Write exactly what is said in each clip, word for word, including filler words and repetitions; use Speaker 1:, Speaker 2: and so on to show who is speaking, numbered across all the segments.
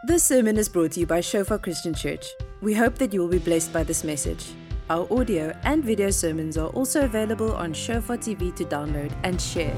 Speaker 1: This sermon is brought to you by Shofar Christian Church. We hope that you will be blessed by this message. Our audio and video sermons are also available on Shofar T V to download and share.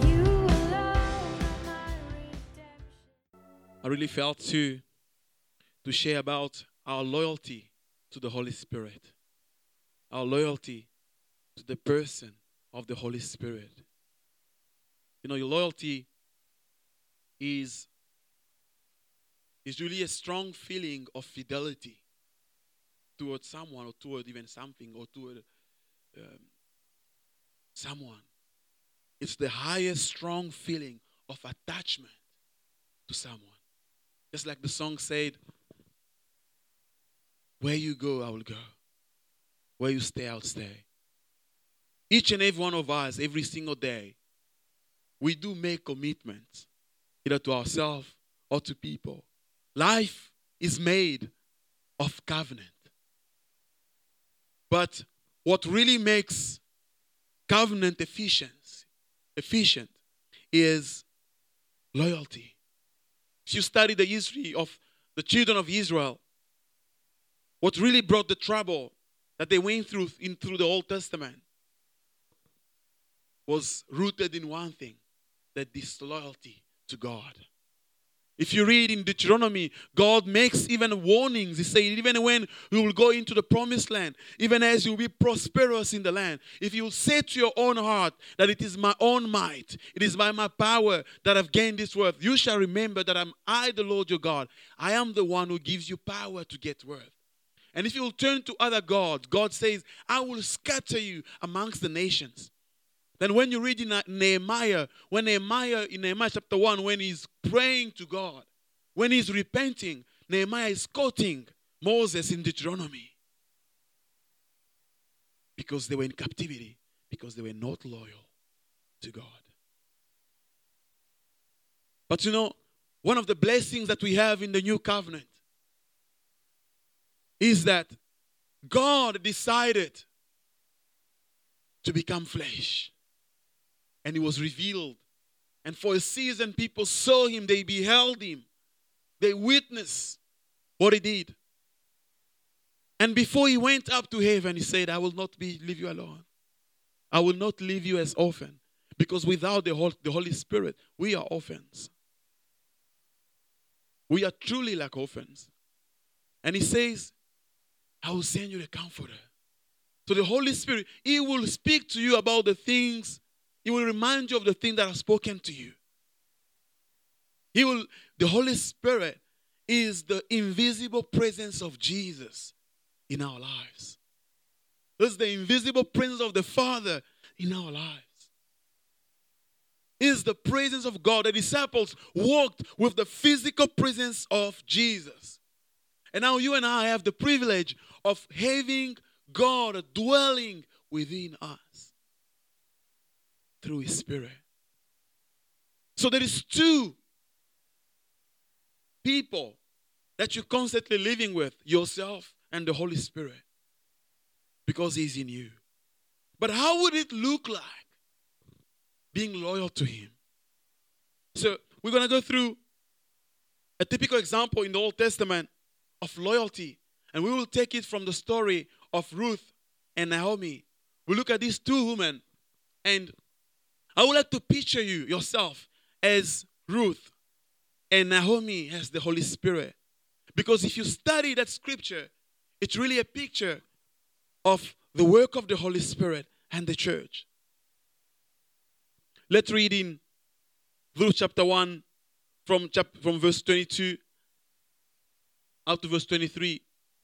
Speaker 2: I really felt to, to share about our loyalty to the Holy Spirit. Our loyalty to the person of the Holy Spirit. You know, your loyalty is, is really a strong feeling of fidelity towards someone or toward even something or toward um, someone. It's the highest strong feeling of attachment to someone. Just like the song said, where you go, I will go. Where you stay, I'll stay. Each and every one of us, every single day, we do make commitments, either to ourselves or to people. Life is made of covenant. But what really makes covenant efficient, efficient is loyalty. If you study the history of the children of Israel, what really brought the trouble that they went through in through the Old Testament was rooted in one thing, the disloyalty to God. If you read in Deuteronomy, God makes even warnings. He said, even when you will go into the promised land, even as you will be prosperous in the land, if you will say to your own heart that it is my own might, it is by my power that I've gained this wealth, you shall remember that I'm I, the Lord your God. I am the one who gives you power to get wealth. And if you will turn to other gods, God says, I will scatter you amongst the nations. Then when you read in Nehemiah, when Nehemiah, in Nehemiah chapter one, when he's praying to God, when he's repenting, Nehemiah is quoting Moses in Deuteronomy. Because they were in captivity, because they were not loyal to God. But you know, one of the blessings that we have in the new covenant is that God decided to become flesh. And he was revealed. And for a season, people saw him. They beheld him. They witnessed what he did. And before he went up to heaven, he said, I will not be, leave you alone. I will not leave you as orphan. Because without the Holy, the Holy Spirit, we are orphans. We are truly like orphans. And he says, I will send you the Comforter. So the Holy Spirit, he will speak to you about the things. He will remind you of the thing that I've spoken to you. He will, the Holy Spirit is the invisible presence of Jesus in our lives. It's the invisible presence of the Father in our lives. It's the presence of God. The disciples walked with the physical presence of Jesus. And now you and I have the privilege of having God dwelling within us through His Spirit. So there is two people that you're constantly living with, yourself and the Holy Spirit, because He's in you. But how would it look like being loyal to Him? So we're going to go through a typical example in the Old Testament of loyalty, and we will take it from the story of Ruth and Naomi. We look at these two women, and I would like to picture you, yourself, as Ruth and Naomi as the Holy Spirit. Because if you study that scripture, it's really a picture of the work of the Holy Spirit and the church. Let's read in Ruth chapter one from, chap- from verse twenty-two up to verse twenty-three.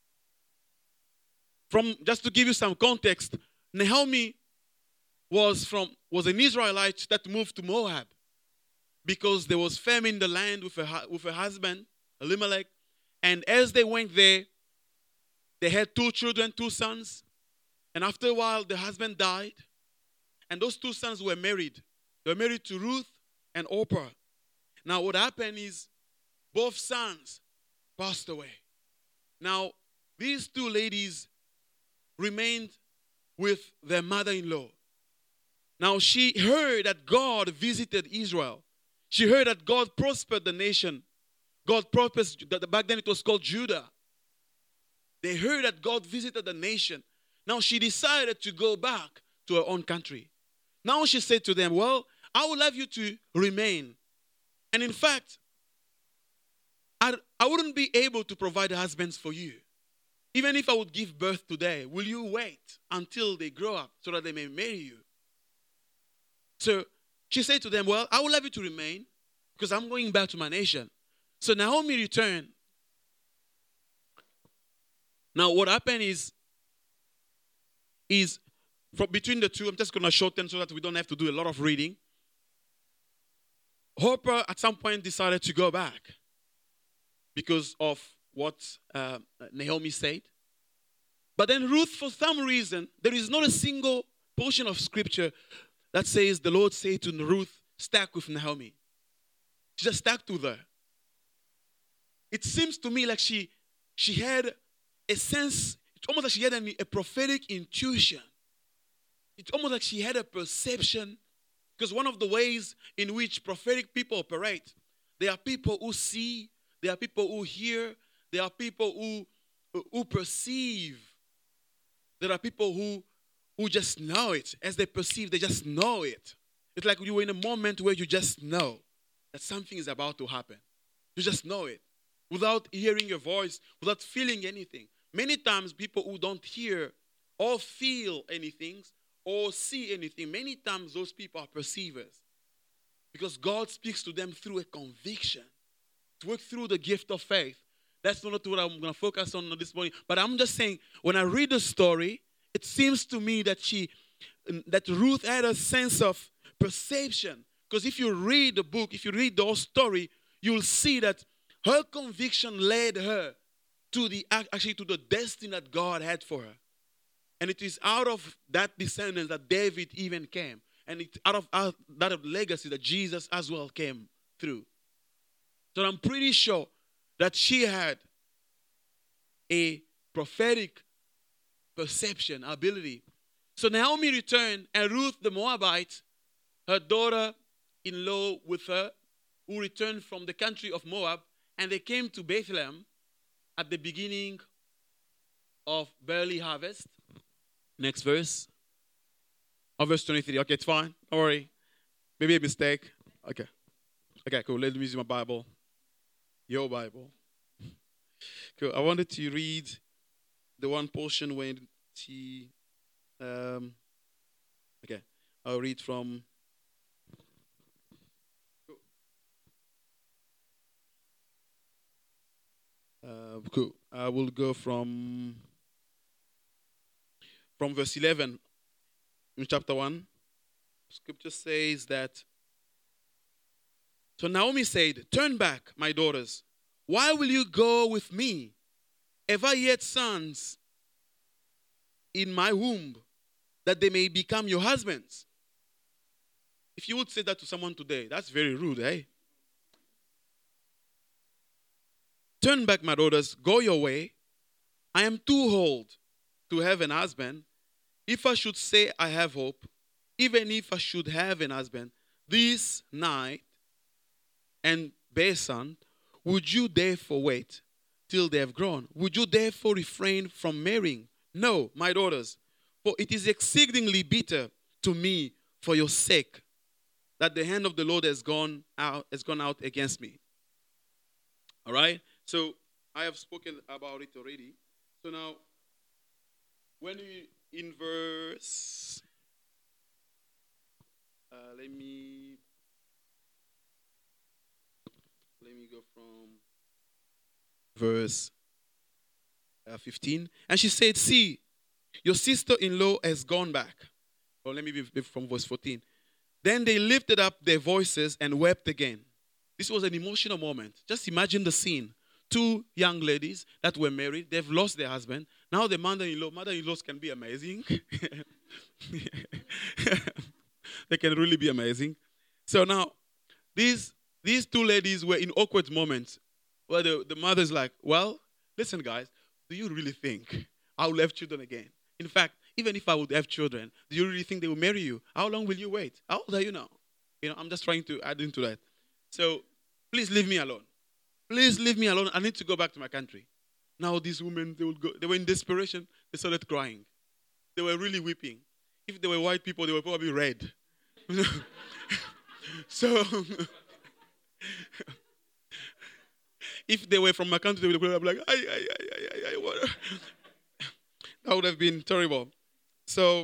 Speaker 2: From, just to give you some context, Naomi was from was an Israelite that moved to Moab because there was famine in the land with a, with a husband, Elimelech. And as they went there, they had two children, two sons. And after a while, the husband died. And those two sons were married. They were married to Ruth and Orpah. Now what happened is both sons passed away. Now these two ladies remained with their mother-in-law. Now she heard that God visited Israel. She heard that God prospered the nation. God purposed, that back then it was called Judah. They heard that God visited the nation. Now she decided to go back to her own country. Now she said to them, well, I would love you to remain. And in fact, I, I wouldn't be able to provide husbands for you. Even if I would give birth today, will you wait until they grow up so that they may marry you? So she said to them, well, I would love you to remain because I'm going back to my nation. So Naomi returned. Now what happened is, is from between the two, I'm just going to shorten so that we don't have to do a lot of reading. Orpah at some point decided to go back because of what uh, Naomi said. But then Ruth, for some reason, there is not a single portion of scripture that says the Lord said to Ruth, stack with Naomi. She just stuck with her. It seems to me like she, she had a sense, it's almost like she had a, a prophetic intuition. It's almost like she had a perception, because one of the ways in which prophetic people operate, there are people who see, there are people who hear, there are people who, who perceive, there are people who, who just know it. As they perceive, they just know it. It's like you were in a moment where you just know that something is about to happen. You just know it without hearing your voice, without feeling anything. Many times people who don't hear or feel anything or see anything, many times those people are perceivers. Because God speaks to them through a conviction. To work through the gift of faith. That's not what I'm going to focus on this morning. But I'm just saying, when I read the story, it seems to me that she, that Ruth had a sense of perception. Because if you read the book, if you read the whole story, you'll see that her conviction led her to the actually to the destiny that God had for her. And it is out of that descendants that David even came. And it's out of out, that of legacy that Jesus as well came through. So I'm pretty sure that she had a prophetic perception, ability. So Naomi returned, and Ruth the Moabite, her daughter-in-law with her, who returned from the country of Moab, and they came to Bethlehem at the beginning of barley harvest. Next verse. Oh, verse twenty-three. Okay, it's fine. Don't worry. Maybe a mistake. Okay. Okay, cool. Let me use my Bible. Your Bible. Cool. I wanted to read the one portion when she... Um, okay. I'll read from... Uh, cool. I will go from... From verse eleven in chapter one. Scripture says that... So Naomi said, turn back, my daughters. Why will you go with me? Have I yet sons in my womb that they may become your husbands? If you would say that to someone today, that's very rude, eh? Turn back, my daughters, go your way. I am too old to have an husband. If I should say I have hope, even if I should have an husband, this night and bear son, would you therefore wait till they have grown? Would you therefore refrain from marrying? No, my daughters, for it is exceedingly bitter to me for your sake that the hand of the Lord has gone out, has gone out against me. All right? So I have spoken about it already. So now, when we in verse, uh, let me. Let me go from verse uh, fifteen. And she said, see, your sister-in-law has gone back. Or let me be from verse fourteen. Then they lifted up their voices and wept again. This was an emotional moment. Just imagine the scene. Two young ladies that were married. They've lost their husband. Now the mother-in-law. Mother-in-laws can be amazing. They can really be amazing. So now, these... These two ladies were in awkward moments where the, the mother's like, well, listen, guys, do you really think I will have children again? In fact, even if I would have children, do you really think they will marry you? How long will you wait? How old are you now? You know, I'm just trying to add into that. So please leave me alone. Please leave me alone. I need to go back to my country. Now these women, they would go. They were in desperation. They started crying. They were really weeping. If they were white people, they were probably red. So, if they were from my country, they would have been like, ay, ay, ay, ay, ay, ay, what? That would have been terrible. So,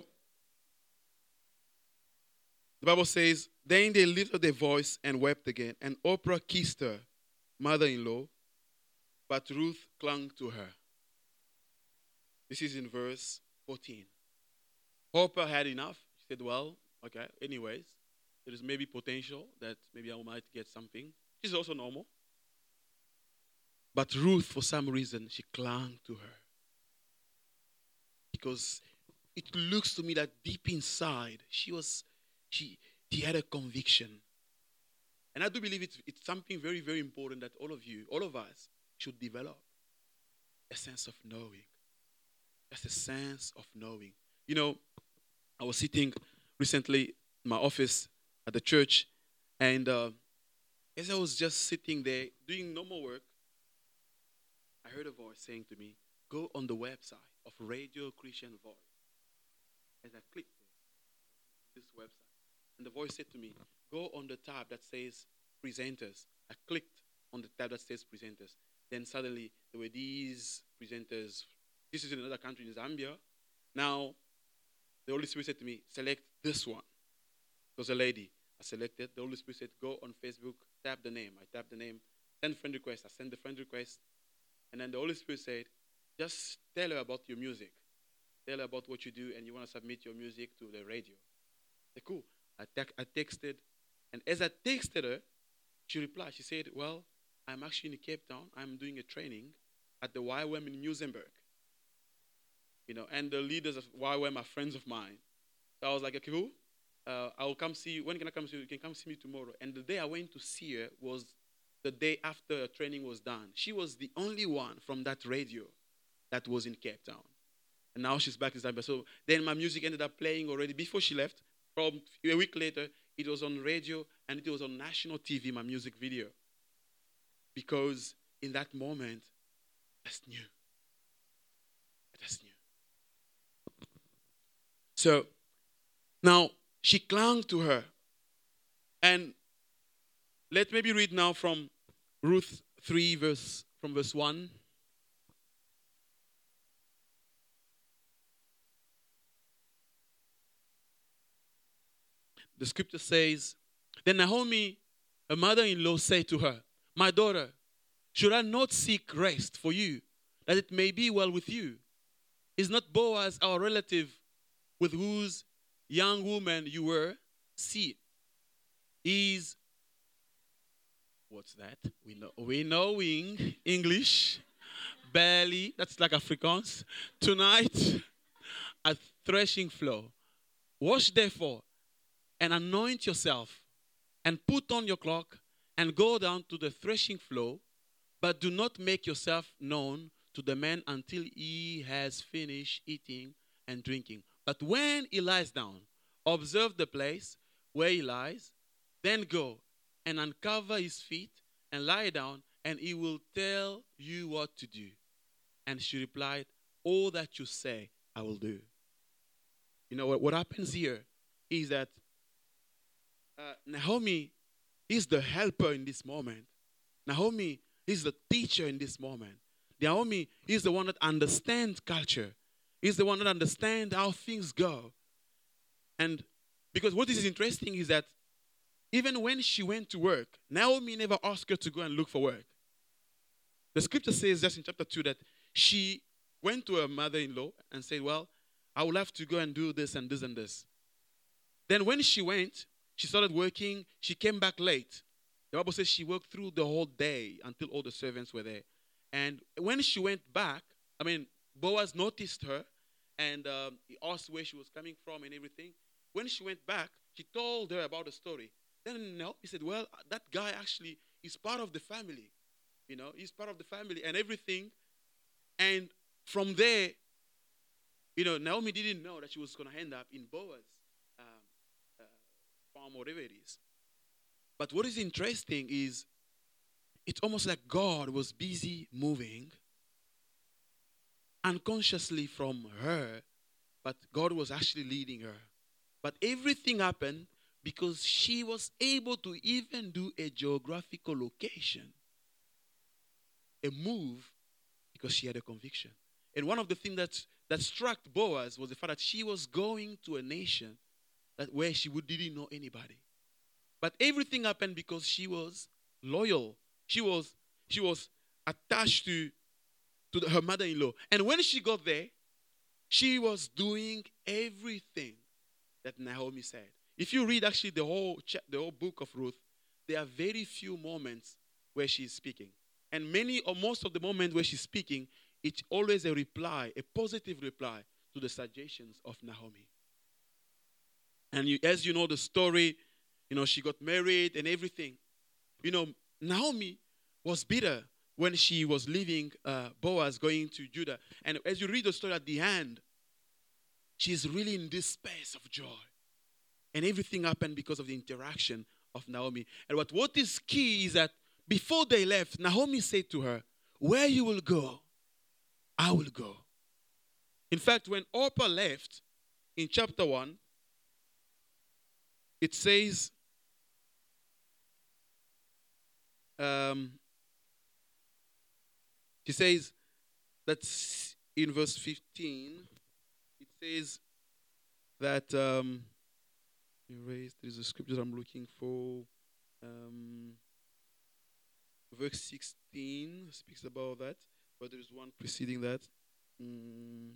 Speaker 2: the Bible says, then they lifted their voice and wept again. And Oprah kissed her mother-in-law, but Ruth clung to her. This is in verse fourteen. Oprah had enough. She said, well, okay, anyways, there is maybe potential that maybe I might get something. Which is also normal. But Ruth, for some reason, she clung to her. Because it looks to me that deep inside, she was, she, she had a conviction. And I do believe it's, it's something very, very important that all of you, all of us, should develop. A sense of knowing. Just a sense of knowing. You know, I was sitting recently in my office at the church, and uh, as I was just sitting there doing normal work, I heard a voice saying to me, go on the website of Radio Christian Voice. As I clicked this website, and the voice said to me, go on the tab that says presenters. I clicked on the tab that says presenters. Then suddenly there were these presenters. This is in another country, in Zambia. Now, the Holy Spirit said to me, select this one. It was a lady. I selected. The Holy Spirit said, go on Facebook, tap the name. I tapped the name, send friend request. I sent the friend request. And then the Holy Spirit said, just tell her about your music. Tell her about what you do, and you want to submit your music to the radio. I said, cool. I, te- I texted. And as I texted her, she replied. She said, well, I'm actually in Cape Town. I'm doing a training at the Y W A M in Muizenberg. You know, and the leaders of Y W A M are friends of mine. So I was like, okay, cool. Uh, I'll come see you. When can I come see you? You can come see me tomorrow. And the day I went to see her was the day after her training was done. She was the only one from that radio that was in Cape Town. And now she's back in Zambia. So then my music ended up playing already before she left. From a week later, it was on radio and it was on national T V, my music video. Because in that moment, I just knew. I just knew. So now she clung to her. And let's maybe read now from Ruth three, verse from verse one. The scripture says, then Naomi, her mother-in-law, said to her, my daughter, should I not seek rest for you, that it may be well with you? Is not Boaz our relative, with whose young woman you were? See, is, what's that? We know, we knowing English, barely, that's like Afrikaans. Tonight, a threshing floor. Wash therefore, and anoint yourself, and put on your cloak, and go down to the threshing floor, but do not make yourself known to the man until he has finished eating and drinking. But when he lies down, observe the place where he lies, then go and uncover his feet and lie down, and he will tell you what to do. And she replied, all that you say, I will do. You know what, what happens here is that uh, Naomi is the helper in this moment. Naomi is the teacher in this moment. Naomi is the one that understands culture. He's the one that understands how things go. And because what is interesting is that even when she went to work, Naomi never asked her to go and look for work. The scripture says just in chapter two that she went to her mother-in-law and said, well, I will have to go and do this and this and this. Then when she went, she started working. She came back late. The Bible says she worked through the whole day until all the servants were there. And when she went back, I mean, Boaz noticed her and um, he asked where she was coming from and everything. When she went back, she told her about the story. Then no, he said, well, that guy actually is part of the family. You know, he's part of the family and everything. And from there, you know, Naomi didn't know that she was going to end up in Boaz um, uh, farm or whatever it is. But what is interesting is it's almost like God was busy moving unconsciously from her, but God was actually leading her. But everything happened because she was able to even do a geographical location, a move, because she had a conviction. And one of the things that, that struck Boaz was the fact that she was going to a nation that where she would, didn't know anybody. But everything happened because she was loyal. She was, she was attached to, to the, her mother-in-law. And when she got there, she was doing everything that Naomi said. If you read actually the whole the whole book of Ruth, there are very few moments where she's speaking. And many or most of the moments where she's speaking, it's always a reply, a positive reply to the suggestions of Naomi. And you, as you know the story, you know, she got married and everything. You know, Naomi was bitter when she was leaving uh, Boaz going to Judah. And as you read the story at the end, she's really in this space of joy. And everything happened because of the interaction of Naomi. And what, what is key is that before they left, Naomi said to her, where you will go, I will go. In fact, when Orpah left in chapter one, it says, um, she says, that's in verse fifteen, it says that, um, erase, there's a scripture I'm looking for. Um, verse sixteen speaks about that, but there is one preceding that. Mm.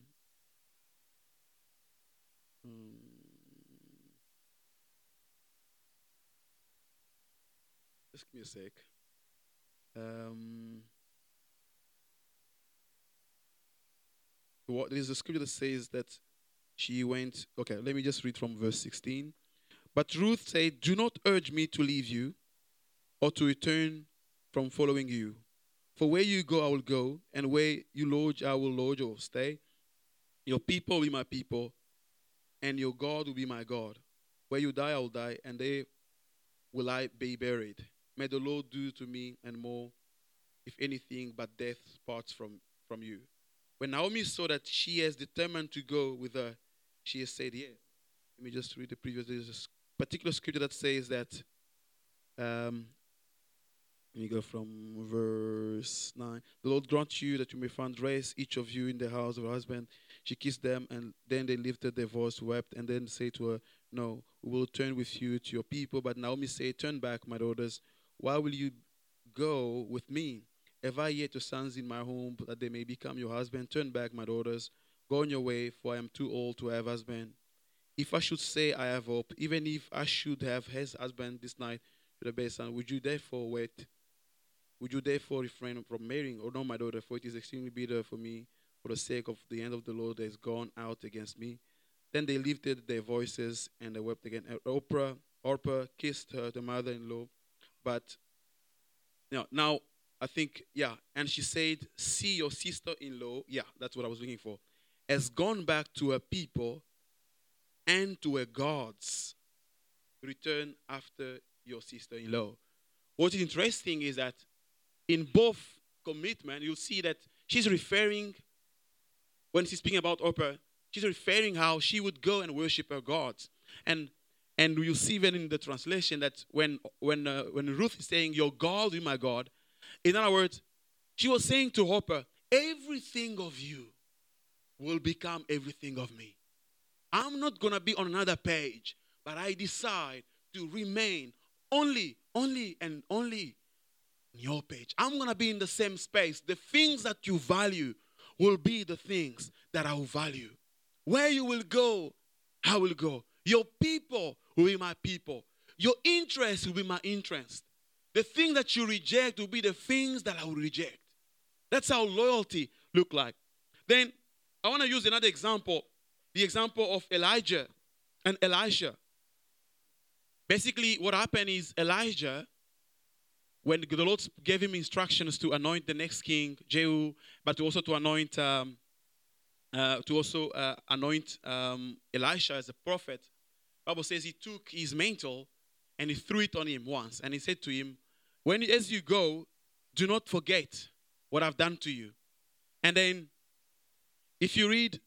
Speaker 2: Mm. Just give me a sec. Um, what, there is a scripture that says that she went. Okay, let me just read from verse sixteen. But Ruth said, do not urge me to leave you or to return from following you. For where you go, I will go, and where you lodge, I will lodge or stay. Your people will be my people, and your God will be my God. Where you die, I will die, and there will I be buried. May the Lord do to me and more, if anything, but death parts from, from you. When Naomi saw that she is determined to go with her, she has said, yes. Let me just read the previous. There's a particular scripture that says that, um, let me go from verse nine. The Lord grant you that you may find rest, each of you in the house of her husband. She kissed them, and then they lifted their voice, wept, and then said to her, no, we will turn with you to your people. But Naomi said, turn back, my daughters. Why will you go with me? Have I yet two sons in my home, that they may become your husband? Turn back, my daughters. Go on your way, for I am too old to have husband. If I should say I have hope, even if I should have his husband this night to the best son, would you therefore wait? Would you therefore refrain from marrying? Or no, my daughter, for it is extremely bitter for me, for the sake of the hand of the Lord that is gone out against me. Then they lifted their voices and they wept again. Orpah, Orpah kissed her, the mother-in-law. But you know, now I think, yeah, and she said, see your sister-in-law, yeah, that's what I was looking for, has gone back to her people and to her gods. Return after your sister-in-law. What is interesting is that in both commitment, you'll see that she's referring, when she's speaking about Orpah, she's referring how she would go and worship her gods. And and you'll see even in the translation that when when uh, when Ruth is saying, your God is my God, in other words, she was saying to Orpah, everything of you will become everything of me. I'm not going to be on another page, but I decide to remain only, only, and only on your page. I'm going to be in the same space. The things that you value will be the things that I will value. Where you will go, I will go. Your people will be my people. Your interest will be my interest. The thing that you reject will be the things that I will reject. That's how loyalty look like. Then I want to use another example, the example of Elijah and Elisha. Basically, what happened is Elijah, when the Lord gave him instructions to anoint the next king, Jehu, but also to anoint, um, uh, to also uh, anoint um, Elisha as a prophet, the Bible says he took his mantle and he threw it on him once, and he said to him, "When as you go, do not forget what I've done to you. And then, if you read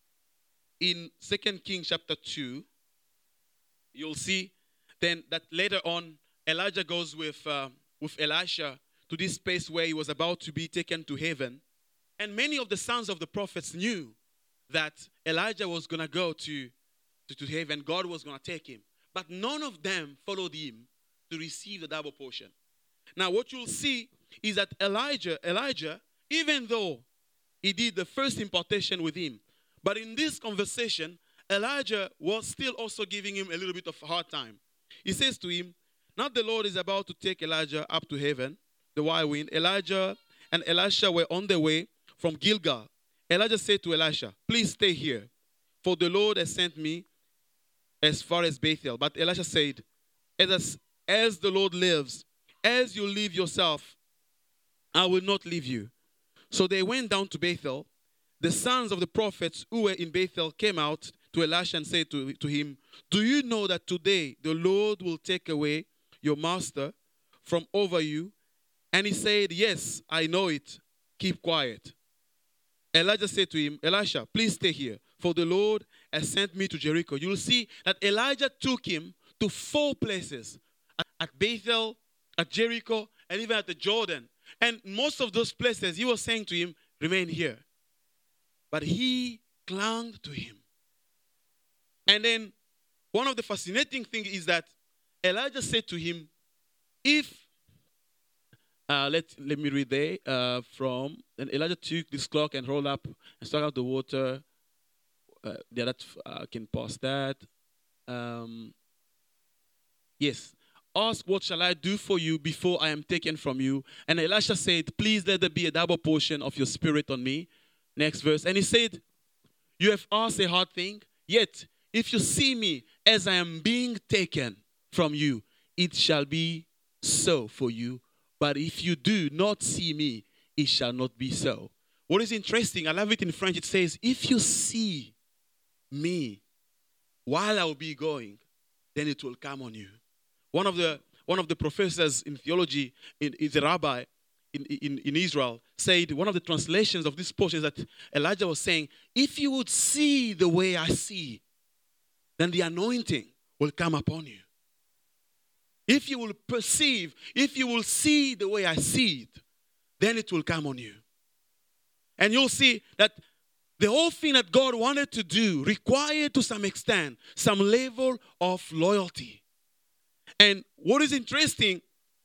Speaker 2: in Second Kings chapter two, you'll see then that later on, Elijah goes with, uh, with Elisha to this place where he was about to be taken to heaven. And many of the sons of the prophets knew that Elijah was going to go to, to, to heaven. God was going to take him. But none of them followed him to receive the double portion. Now, what you'll see is that Elijah, Elijah, even though he did the first impartation with him, but in this conversation, Elijah was still also giving him a little bit of a hard time. He says to him, now the Lord is about to take Elijah up to heaven, the whirlwind. Elijah and Elisha were on their way from Gilgal. Elijah said to Elisha, please stay here, for the Lord has sent me as far as Bethel. But Elisha said, as, as the Lord lives, as you leave yourself, I will not leave you. So they went down to Bethel. The sons of the prophets who were in Bethel came out to Elisha and said to, to him, do you know that today the Lord will take away your master from over you? And he said, yes, I know it. Keep quiet. Elijah said to him, Elisha, please stay here, for the Lord has sent me to Jericho. You'll see that Elijah took him to four places, at, at Bethel, at Jericho, and even at the Jordan. And most of those places, he was saying to him, remain here. But he clung to him. And then one of the fascinating things is that Elijah said to him, if, uh, let, let me read there uh, from, and Elijah took this clock and rolled up and struck out the water. Uh, yeah, that uh, can pause that. Um, yes. Ask, what shall I do for you before I am taken from you? And Elisha said, please let there be a double portion of your spirit on me. Next verse. And he said, you have asked a hard thing, yet if you see me as I am being taken from you, it shall be so for you. But if you do not see me, it shall not be so. What is interesting, I love it in French, it says, if you see me while I will be going, then it will come on you. One of the one of the professors in theology, in, is a rabbi in, in, in Israel, said one of the translations of this portion is that Elijah was saying, if you would see the way I see, then the anointing will come upon you. If you will perceive, if you will see the way I see it, then it will come on you. And you'll see that the whole thing that God wanted to do required to some extent some level of loyalty. And what is interesting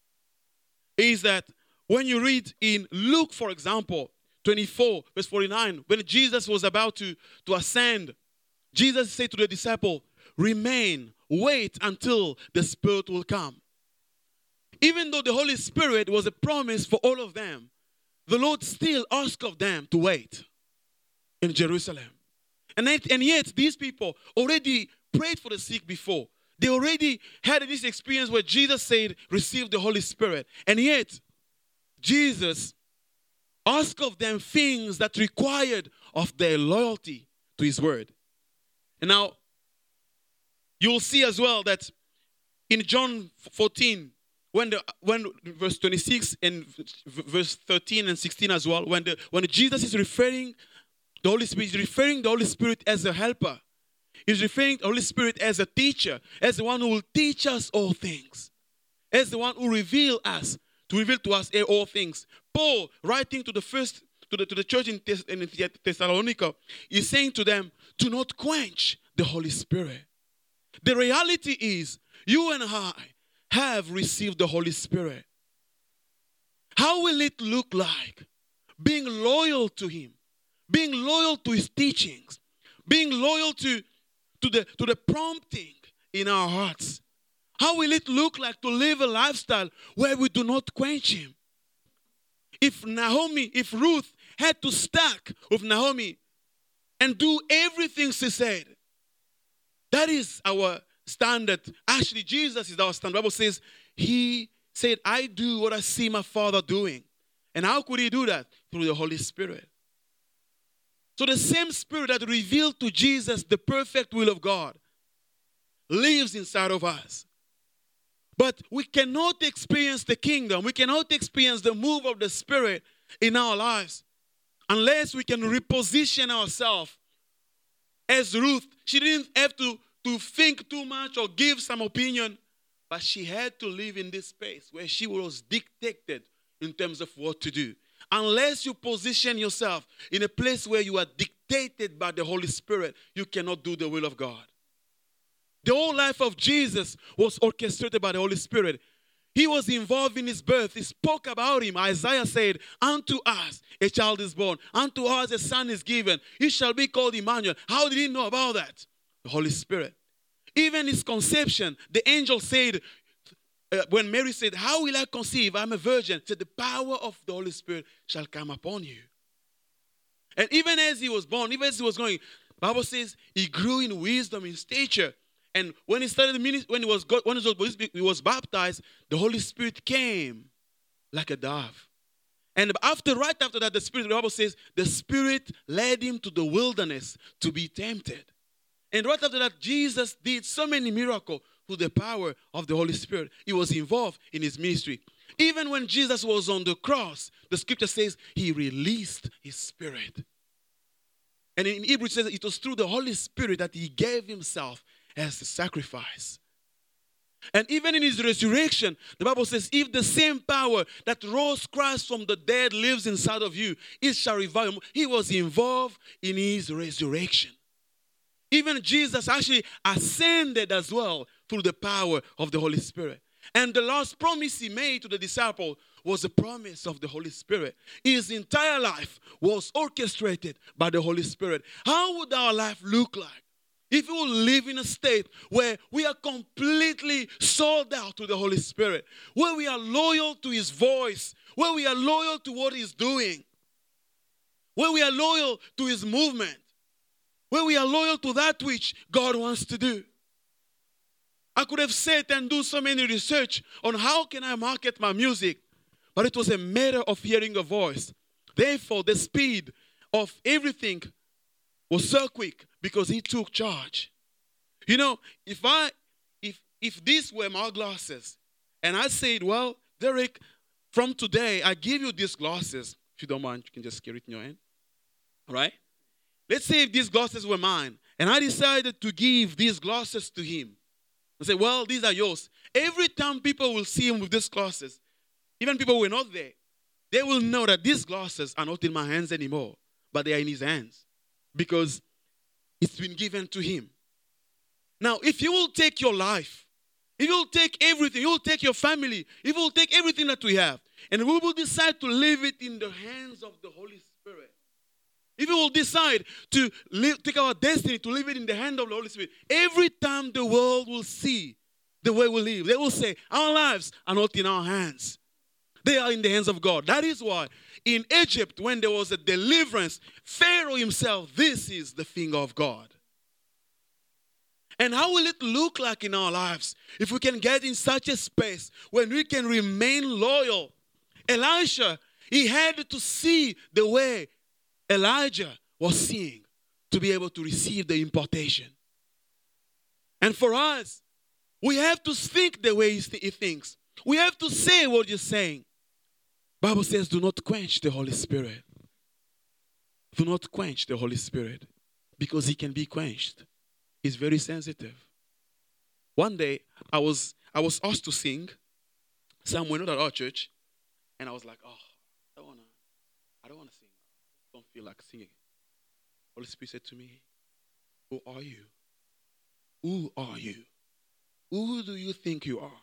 Speaker 2: is that when you read in Luke, for example, twenty-four, verse forty-nine, when Jesus was about to, to ascend, Jesus said to the disciple, remain, wait until the Spirit will come. Even though the Holy Spirit was a promise for all of them, the Lord still asked of them to wait in Jerusalem. And yet, and yet these people already prayed for the sick before. They already had this experience where Jesus said, receive the Holy Spirit. And yet, Jesus asked of them things that required of their loyalty to his word. And now, you'll see as well that in John fourteen, when the when verse twenty-six and verse thirteen and sixteen as well, when the when Jesus is referring the Holy Spirit, he's referring the Holy Spirit as a helper. He's referring to the Holy Spirit as a teacher, as the one who will teach us all things, as the one who reveal us, to reveal to us all things. Paul, writing to the first to the to the church in, Thess- in Thessalonica, is saying to them, do not quench the Holy Spirit. The reality is, you and I have received the Holy Spirit. How will it look like? Being loyal to him, being loyal to his teachings, being loyal to, to, the, to the prompting in our hearts. How will it look like to live a lifestyle where we do not quench him? If Naomi, if Ruth had to stack with Naomi and do everything she said, that is our standard. Actually, Jesus is our standard. The Bible says, he said, I do what I see my Father doing. And how could he do that? Through the Holy Spirit. So the same Spirit that revealed to Jesus the perfect will of God lives inside of us But we cannot experience the kingdom. We cannot experience the move of the Spirit in our lives unless we can reposition ourselves. As Ruth, she didn't have to, to think too much or give some opinion, but she had to live in this space where she was dictated in terms of what to do. Unless you position yourself in a place where you are dictated by the Holy Spirit, you cannot do the will of God. The whole life of Jesus was orchestrated by the Holy Spirit. He was involved in his birth. He spoke about him. Isaiah said, unto us a child is born. Unto us a son is given. He shall be called Emmanuel. How did he know about that? The Holy Spirit. Even his conception, the angel said, uh, when Mary said, how will I conceive? I'm a virgin. Said, the power of the Holy Spirit shall come upon you. And even as he was born, even as he was going, the Bible says he grew in wisdom, in stature. And when he started the ministry, when he was when he was, he was baptized, the Holy Spirit came like a dove. And after, right after that, the Spirit, the Bible says, the Spirit led him to the wilderness to be tempted. And right after that, Jesus did so many miracles through the power of the Holy Spirit. He was involved in his ministry. Even when Jesus was on the cross, the scripture says he released his Spirit. And in Hebrew it says it was through the Holy Spirit that he gave himself as a sacrifice. And even in his resurrection, the Bible says, if the same power that rose Christ from the dead lives inside of you, it shall revive him. He was involved in his resurrection. Even Jesus actually ascended as well through the power of the Holy Spirit. And the last promise he made to the disciple was the promise of the Holy Spirit. His entire life was orchestrated by the Holy Spirit. How would our life look like if we will live in a state where we are completely sold out to the Holy Spirit, where we are loyal to his voice, where we are loyal to what he's doing, where we are loyal to his movement, where we are loyal to that which God wants to do? I could have sat and do so many research on how can I market my music, but it was a matter of hearing a voice. Therefore, the speed of everything was so quick because he took charge. You know, if I, if if these were my glasses, and I said, well, Derek, from today, I give you these glasses. If you don't mind, you can just carry it in your hand. All right? Let's say if these glasses were mine, and I decided to give these glasses to him. I say, well, these are yours. Every time people will see him with these glasses, even people who were not there, they will know that these glasses are not in my hands anymore, but they are in his hands because it's been given to him. Now, if you will take your life, if you will take everything, you will take your family, if you will take everything that we have, and we will decide to leave it in the hands of the Holy Spirit. If we will decide to live, take our destiny, to leave it in the hand of the Holy Spirit, every time the world will see the way we live, they will say, our lives are not in our hands. They are in the hands of God. That is why in Egypt, when there was a deliverance, Pharaoh himself, this is the finger of God. And how will it look like in our lives if we can get in such a space when we can remain loyal? Elisha, he had to see the way Elijah was seeing to be able to receive the impartation. And for us, we have to think the way he thinks. We have to say what he's saying. Bible says, do not quench the Holy Spirit. Do not quench the Holy Spirit because he can be quenched. He's very sensitive. One day, I was I was asked to sing somewhere, not at our church, and I was like, oh, I don't want to I don't want to sing. I don't feel like singing. Holy Spirit said to me, who are you? Who are you? Who do you think you are?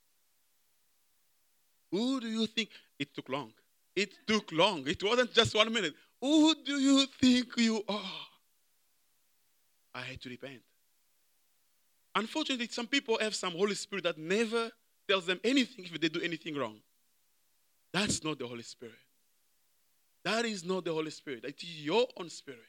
Speaker 2: Who do you think? It took long. It took long. It wasn't just one minute. Who do you think you are? I had to repent. Unfortunately, some people have some Holy Spirit that never tells them anything if they do anything wrong. That's not the Holy Spirit. That is not the Holy Spirit. It is your own spirit.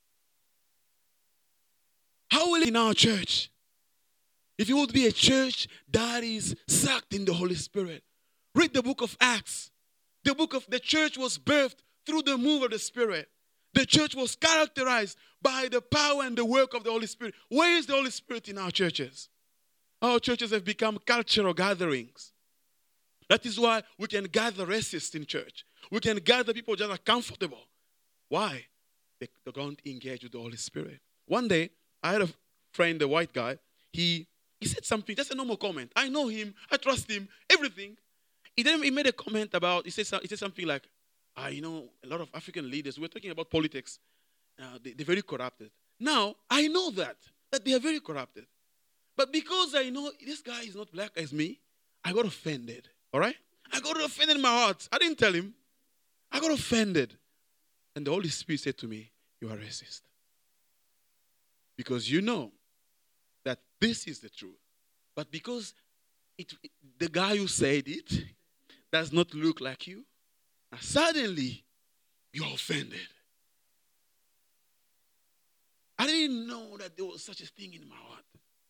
Speaker 2: How will it be in our church? If it would be a church that is sucked in the Holy Spirit. Read the book of Acts. The book of the church was birthed through the move of the Spirit. The church was characterized by the power and the work of the Holy Spirit. Where is the Holy Spirit in our churches? Our churches have become cultural gatherings. That is why we can gather racists in church. We can gather people just are comfortable. Why? They, they don't engage with the Holy Spirit. One day, I had a friend, a white guy. He he said something, just a normal comment. I know him. I trust him. Everything. He then he made a comment about. He said he said something like, "Ah, you know, a lot of African leaders. We're talking about politics. Uh, they, they're very corrupted. Now I know that that they are very corrupted, but because I know this guy is not black as me, I got offended. All right, I got offended in my heart. I didn't tell him. I got offended, and the Holy Spirit said to me, "You are racist, because you know that this is the truth, but because it, the guy who said it does not look like you, and suddenly you're offended." I didn't know that there was such a thing in my heart.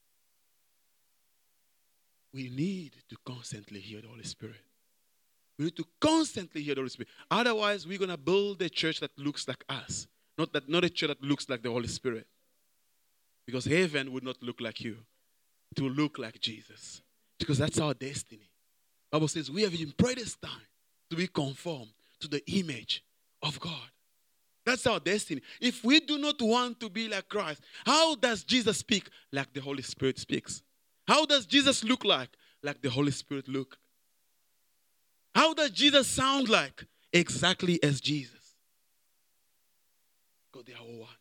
Speaker 2: We need to constantly hear the Holy Spirit. We need to constantly hear the Holy Spirit. Otherwise, we're going to build a church that looks like us, not that, not a church that looks like the Holy Spirit. Because heaven would not look like you. It will look like Jesus. Because that's our destiny. The Bible says we have been predestined to be conformed to the image of God. That's our destiny. If we do not want to be like Christ, how does Jesus speak? Like the Holy Spirit speaks. How does Jesus look like? Like the Holy Spirit look. How does Jesus sound like? Exactly as Jesus. Because they are all one.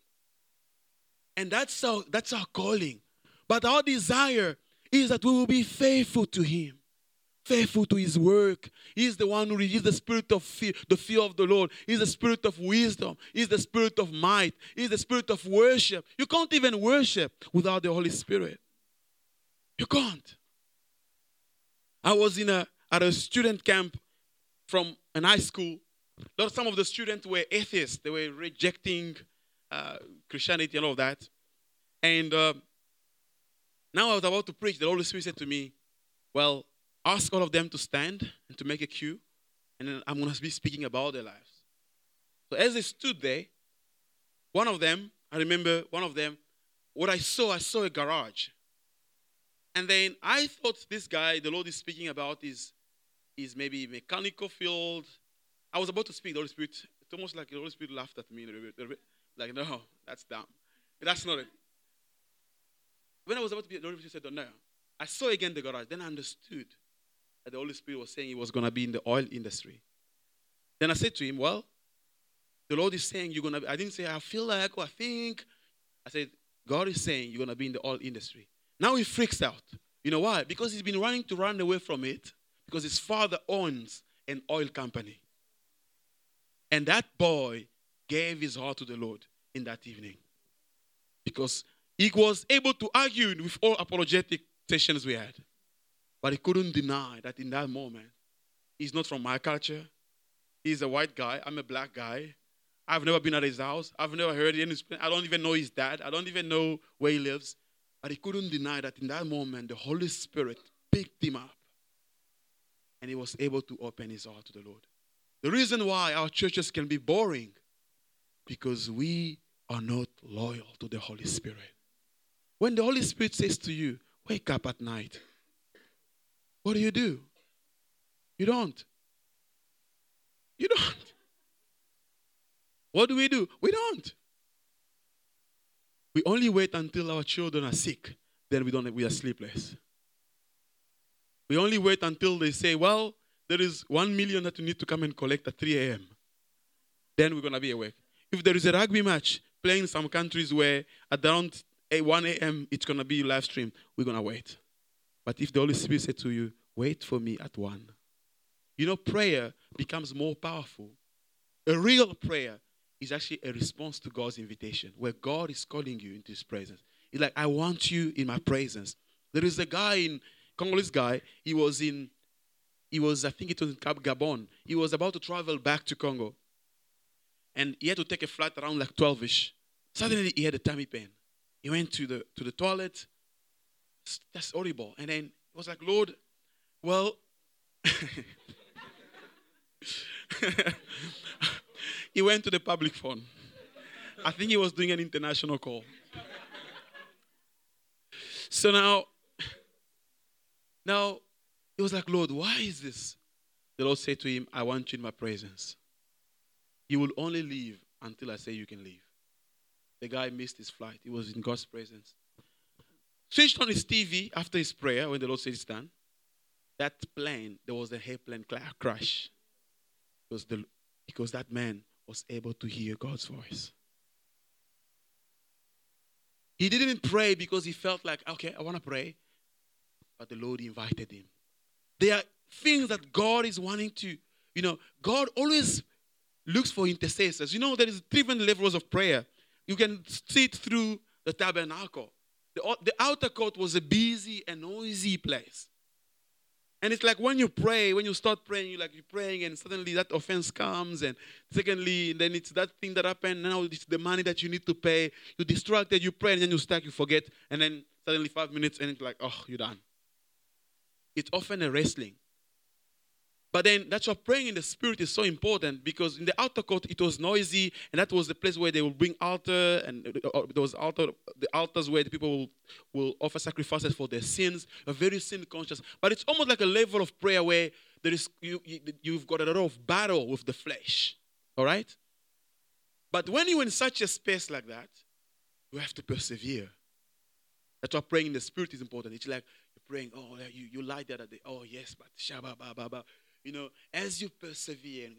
Speaker 2: And that's our, that's our calling. But our desire is that we will be faithful to Him. Faithful to His work. He is the one who reveals the spirit of fear, the fear of the Lord. He is the spirit of wisdom. He is the spirit of might. He is the spirit of worship. You can't even worship without the Holy Spirit. You can't. I was in a at a student camp from an high school. Some of the students were atheists. They were rejecting uh, Christianity and all that. And uh, now I was about to preach. The Holy Spirit said to me, well, ask all of them to stand and to make a queue. And then I'm going to be speaking about their lives. So as they stood there, one of them, I remember one of them, what I saw, I saw a garage. And then I thought this guy, the Lord is speaking about, is, is maybe mechanical field. I was about to speak, the Holy Spirit, it's almost like the Holy Spirit laughed at me a little bit. A little bit. Like, no, that's dumb. That's not it. When I was about to be, the Holy Spirit said, no. I saw again the garage. Then I understood that the Holy Spirit was saying he was going to be in the oil industry. Then I said to him, well, the Lord is saying you're going to, I didn't say I feel like or I think. I said, God is saying you're going to be in the oil industry. Now he freaks out. You know why? Because he's been running to run away from it because his father owns an oil company. And that boy gave his heart to the Lord in that evening. Because he was able to argue with all apologetic sessions we had. But he couldn't deny that in that moment, he's not from my culture. He's a white guy. I'm a black guy. I've never been at his house. I've never heard any. I don't even know his dad. I don't even know where he lives. But he couldn't deny that in that moment, the Holy Spirit picked him up. And he was able to open his heart to the Lord. The reason why our churches can be boring, because we are not loyal to the Holy Spirit. When the Holy Spirit says to you, wake up at night, what do you do? You don't. You don't. What do we do? We don't. We only wait until our children are sick. Then we don't. We are sleepless. We only wait until they say, well, there is one million that you need to come and collect at three a.m. Then we're going to be awake. If there is a rugby match playing in some countries where at around one a.m. it's going to be live stream, we're going to wait. But if the Holy Spirit said to you, wait for me at one. You know, prayer becomes more powerful. A real prayer is actually a response to God's invitation, where God is calling you into His presence. It's like, I want you in my presence. There is a guy in, Congolese guy, he was in, he was, I think it was in Gabon. He was about to travel back to Congo. And he had to take a flight around like twelve-ish. Suddenly he had a tummy pain. He went to the to the toilet. That's horrible. And then he was like, Lord, well, he went to the public phone. I think he was doing an international call. So now, Now, he was like, Lord, why is this? The Lord said to him, I want you in my presence. You will only leave until I say you can leave. The guy missed his flight. He was in God's presence. Switched on his T V after his prayer when the Lord said it's done. That plane, there was a airplane crash. Because, the, because that man was able to hear God's voice. He didn't pray because he felt like, okay, I want to pray. But the Lord invited him. There are things that God is wanting to, you know, God always looks for intercessors. You know, there is different levels of prayer. You can see it through the tabernacle. The, the outer court was a busy and noisy place. And it's like when you pray, when you start praying, you're like you're praying and suddenly that offense comes. And secondly, then it's that thing that happened. Now it's the money that you need to pay. You're distracted, you pray, and then you stack, you forget. And then suddenly five minutes and it's like, oh, you're done. It's often a wrestling. But then that's why praying in the Spirit is so important, because in the outer court it was noisy, and that was the place where they will bring altar, and there was altar, the altars where the people will, will offer sacrifices for their sins. You're very sin conscious. But it's almost like a level of prayer where there is you, you you've got a lot of battle with the flesh. All right? But when you're in such a space like that, you have to persevere. That's why praying in the Spirit is important. It's like you're praying, oh, you, you lied the other day. Oh, yes, but shabba, ba, ba, ba. You know, as you persevere,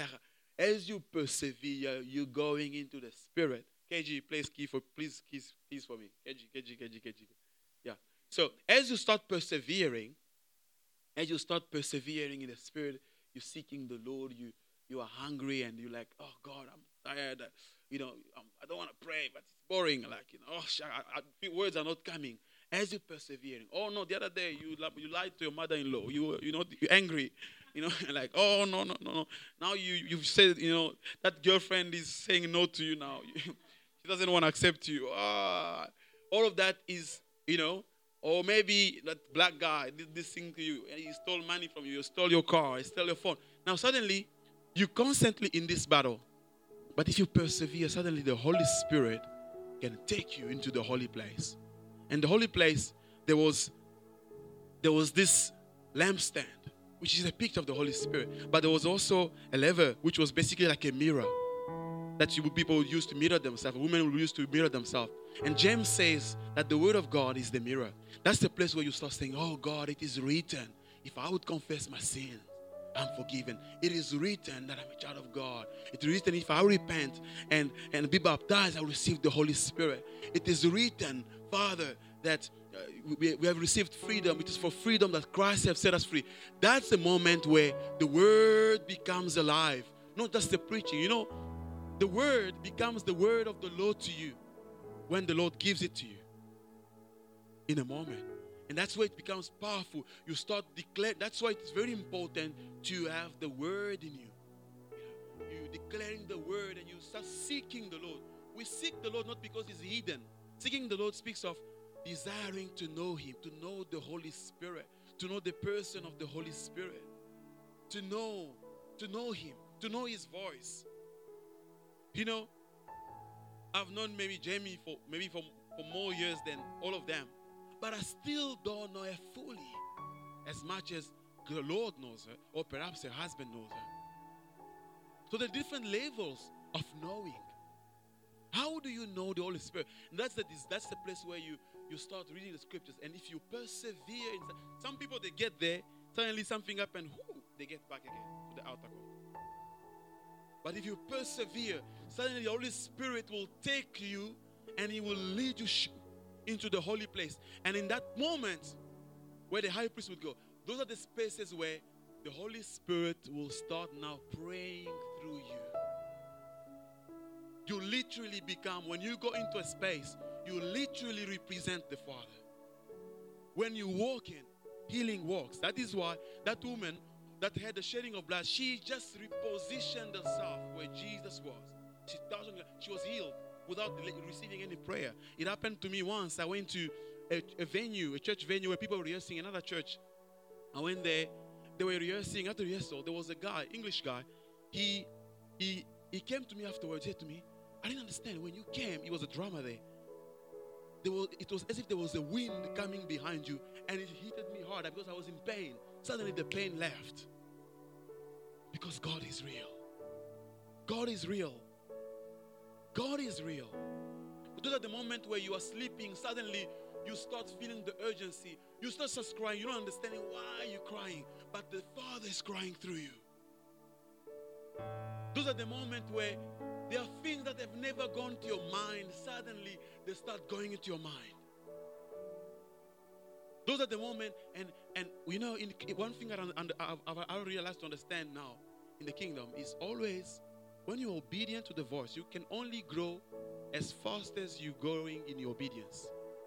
Speaker 2: as you persevere, you're going into the Spirit. K G, please key for please keys, keys for me. K G, K G, K G, K G. Yeah. So as you start persevering, as you start persevering in the Spirit, you're seeking the Lord. You you are hungry and you're like, oh God, I'm tired. You know, I'm, I don't want to pray, but it's boring. Like, you know, oh, I, I, words are not coming. As you're persevering, oh no, the other day you you lied to your mother-in-law. You you know you're angry. You know, like, oh, no, no, no, no. Now you, you've said, you know, that girlfriend is saying no to you now. She doesn't want to accept you. Ah, all of that is, you know, or maybe that black guy did this thing to you, and he stole money from you, he stole your car, he stole your phone. Now, suddenly, you're constantly in this battle. But if you persevere, suddenly the Holy Spirit can take you into the holy place. And the holy place, there was, there was this lampstand, which is a picture of the Holy Spirit. But there was also a lever, which was basically like a mirror that you, people would use to mirror themselves. Women would use to mirror themselves. And James says that the word of God is the mirror. That's the place where you start saying, oh God, it is written. If I would confess my sins, I'm forgiven. It is written that I'm a child of God. It is written if I repent and, and be baptized, I will receive the Holy Spirit. It is written, Father, that uh, we, we have received freedom. It is for freedom that Christ has set us free. That's the moment where the word becomes alive. Not just the preaching. You know, the word becomes the word of the Lord to you when the Lord gives it to you in a moment. And that's where it becomes powerful. You start declaring. That's why it's very important to have the word in you. You know, you're declaring the word and you start seeking the Lord. We seek the Lord not because he's hidden. Seeking the Lord speaks of desiring to know him, to know the Holy Spirit, to know the person of the Holy Spirit, to know, to know him, to know his voice. You know, I've known maybe Jamie for maybe for, for more years than all of them, but I still don't know her fully as much as the Lord knows her, or perhaps her husband knows her. So there are different levels of knowing. How do you know the Holy Spirit? And that's the, that's the place where you, you start reading the scriptures. And if you persevere, in some people, they get there, suddenly something happens, whoo, they get back again to the outer court. But if you persevere, suddenly the Holy Spirit will take you and he will lead you into the holy place. And in that moment where the high priest would go, those are the spaces where the Holy Spirit will start now praying through you. You literally become, when you go into a space, you literally represent the Father. When you walk in, healing works. That is why that woman that had the shedding of blood, she just repositioned herself where Jesus was. She, she was healed without receiving any prayer. It happened to me once. I went to a, a venue, a church venue where people were rehearsing, another church. I went there. They were rehearsing. At the rehearsal, there was a guy, English guy. He, he, he came to me afterwards. He said to me, I didn't understand. When you came, it was a drama there. there was, it was as if there was a wind coming behind you, and it hit me hard because I was in pain. Suddenly the pain left. Because God is real. God is real. God is real. Because at the moment where you are sleeping, suddenly you start feeling the urgency. You start just crying. You don't understand why you're crying. But the Father is crying through you. Those are the moments where there are things that have never gone to your mind. Suddenly, they start going into your mind. Those are the moments, and, and you know, in, one thing I, I, I realized to understand now in the kingdom is always, when you're obedient to the voice, you can only grow as fast as you're growing in your obedience.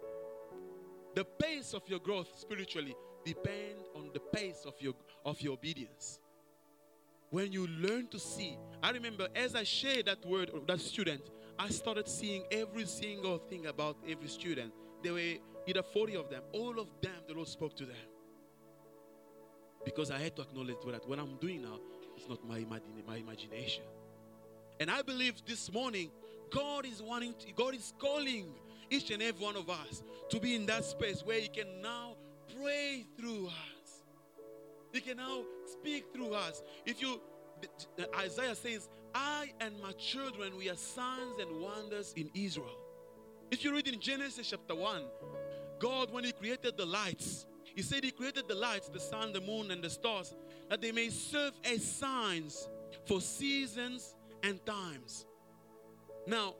Speaker 2: The pace of your growth spiritually depends on the pace of your, of your obedience. When you learn to see, I remember as I shared that word of that student, I started seeing every single thing about every student. There were either forty of them. All of them, the Lord spoke to them. Because I had to acknowledge that what I'm doing now is not my, my imagination. And I believe this morning, God is wanting to, God is calling each and every one of us to be in that space where He can now pray through us. He can now speak through us. If you, Isaiah says, I and my children, we are signs and wonders in Israel. If you read in Genesis chapter one, God, when He created the lights, He said He created the lights, the sun, the moon, and the stars, that they may serve as signs for seasons and times. Now,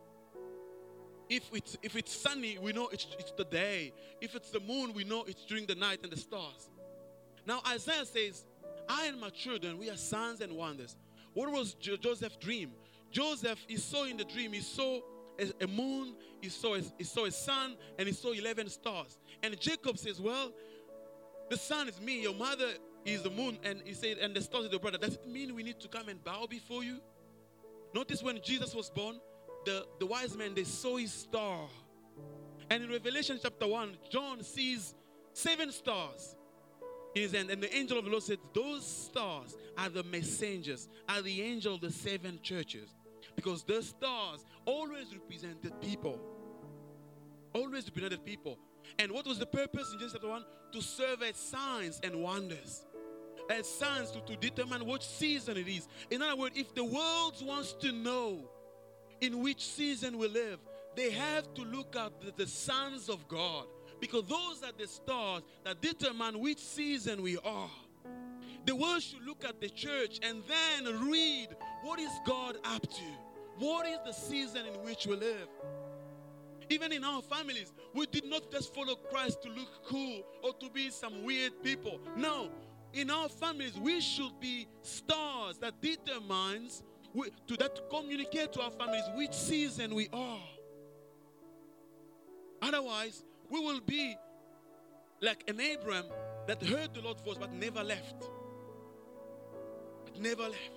Speaker 2: if it's, if it's sunny, we know it's, it's the day. If it's the moon, we know it's during the night and the stars. Now, Isaiah says, I and my children, we are signs and wonders. What was jo- Joseph's dream? Joseph, he saw in the dream, he saw a, a moon, he saw a, he saw a sun, and he saw eleven stars. And Jacob says, well, the sun is me, your mother is the moon, and he said, and the stars is your brother. Does it mean we need to come and bow before you? Notice when Jesus was born, the, the wise men, they saw his star. And in Revelation chapter one, John sees seven stars in his hand. And the angel of the Lord said, those stars are the messengers, are the angel of the seven churches. Because the stars always represented people. Always represented people. And what was the purpose in Genesis chapter one? To serve as signs and wonders. As signs to, to determine what season it is. In other words, if the world wants to know in which season we live, they have to look at the, the sons of God. Because those are the stars that determine which season we are. The world should look at the church and then read, what is God up to? What is the season in which we live? Even in our families, we did not just follow Christ to look cool or to be some weird people. No, in our families, we should be stars that determines, to that communicate to our families which season we are. Otherwise, we will be like an Abraham that heard the Lord's voice but never left. But never left.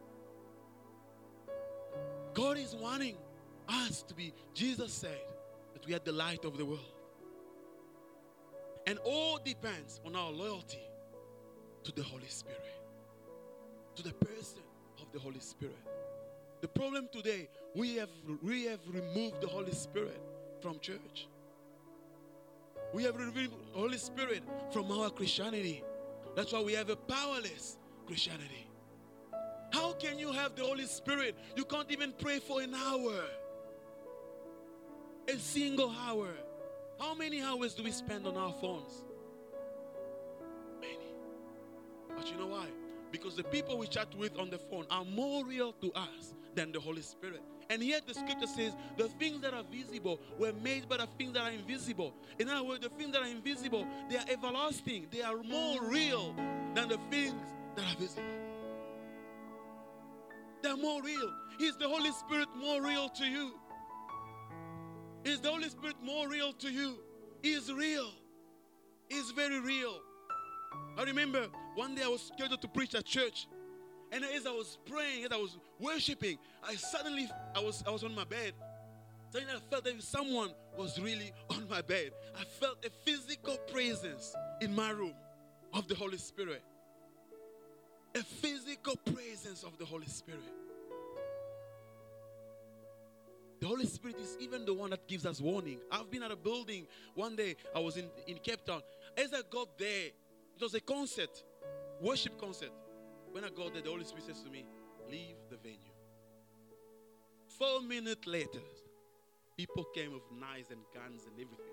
Speaker 2: God is wanting us to be, Jesus said that we are the light of the world. And all depends on our loyalty to the Holy Spirit, to the person of the Holy Spirit. The problem today, we have, we have removed the Holy Spirit from church. We have removed the Holy Spirit from our Christianity. That's why we have a powerless Christianity. How can you have the Holy Spirit? You can't even pray for an hour. A single hour. How many hours do we spend on our phones? Many. But you know why? Because the people we chat with on the phone are more real to us than the Holy Spirit. And yet the scripture says the things that are visible were made by the things that are invisible. In other words, the things that are invisible, they are everlasting. They are more real than the things that are visible. They're more real. Is the Holy Spirit more real to you? Is the Holy Spirit more real to you? He is real. He is very real. I remember one day I was scheduled to preach at church. And as I was praying, as I was worshiping, I suddenly, I was, I was on my bed. Suddenly I felt that someone was really on my bed. I felt a physical presence in my room of the Holy Spirit. A physical presence of the Holy Spirit. The Holy Spirit is even the one that gives us warning. I've been at a building one day. I was in, in Cape Town. As I got there, it was a concert, worship concert. When I got there, the Holy Spirit says to me, leave the venue. Four minutes later, people came with knives and guns and everything.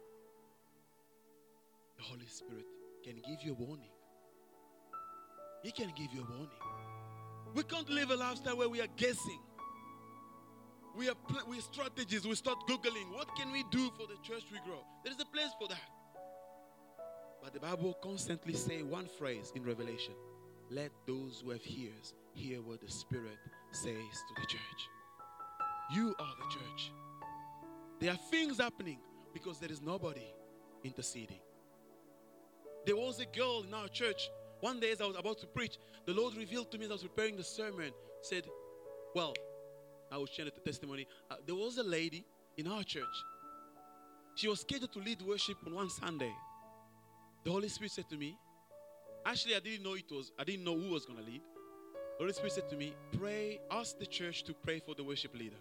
Speaker 2: The Holy Spirit can give you a warning. He can give you a warning. We can't live a lifestyle where we are guessing. We are pl- we strategies. We start Googling. What can we do for the church we grow? There is a place for that. But the Bible constantly say one phrase in Revelation. Let those who have ears hear what the Spirit says to the church. You are the church. There are things happening because there is nobody interceding. There was a girl in our church. One day as I was about to preach, the Lord revealed to me as I was preparing the sermon, said, well, I will share the testimony. Uh, there was a lady in our church. She was scheduled to lead worship on one Sunday. The Holy Spirit said to me, actually I didn't know it was, I didn't know who was going to lead. The Holy Spirit said to me, pray, ask the church to pray for the worship leader.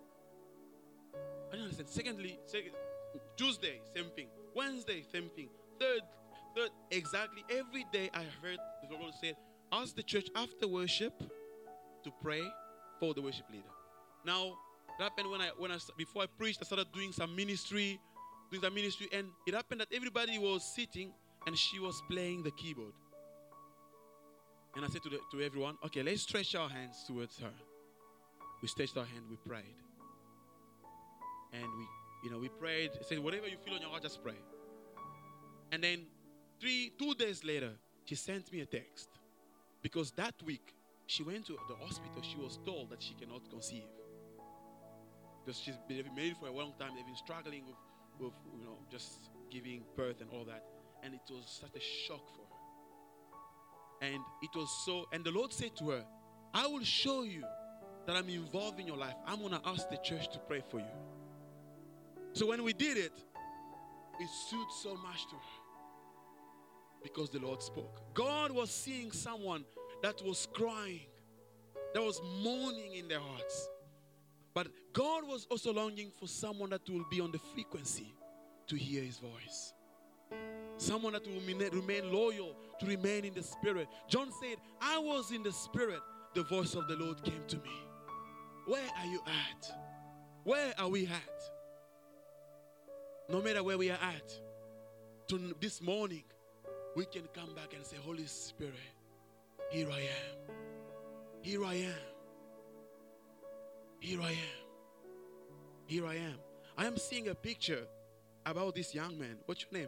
Speaker 2: I didn't understand. Secondly, second, Tuesday, same thing. Wednesday, same thing. Third, third, exactly every day I heard the Lord say, ask the church after worship to pray for the worship leader. Now, it happened when I, when I, before I preached, I started doing some ministry, doing some ministry, and it happened that everybody was sitting and she was playing the keyboard. And I said to, the, to everyone, okay, let's stretch our hands towards her. We stretched our hand, we prayed. And we, you know, we prayed, said, whatever you feel on your heart, just pray. And then three, two days later, she sent me a text. Because that week, she went to the hospital. She was told that she cannot conceive. Because she's been married for a long time. They've been struggling with, with, you know, just giving birth and all that. And it was such a shock for her. And it was so, and the Lord said to her, I will show you that I'm involved in your life. I'm going to ask the church to pray for you. So when we did it, it suited so much to her. Because the Lord spoke. God was seeing someone that was crying, that was mourning in their hearts. But God was also longing for someone that will be on the frequency to hear His voice. Someone that will remain loyal, to remain in the Spirit. John said, I was in the Spirit. The voice of the Lord came to me. Where are you at? Where are we at? No matter where we are at, to this morning, we can come back and say, Holy Spirit, here I am. Here I am. Here I am. Here I am. I am seeing a picture about this young man. What's your name?